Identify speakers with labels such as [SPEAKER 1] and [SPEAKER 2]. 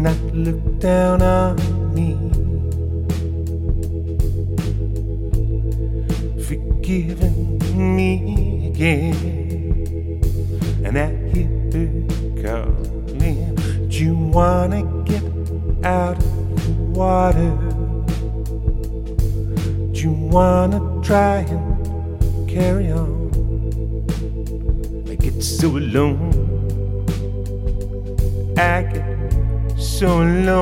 [SPEAKER 1] not look down on me. Forgiving me again. And I hear her calling. Do you wanna get out of the water? Do you wanna try and carry on? I get so alone. I get so alone.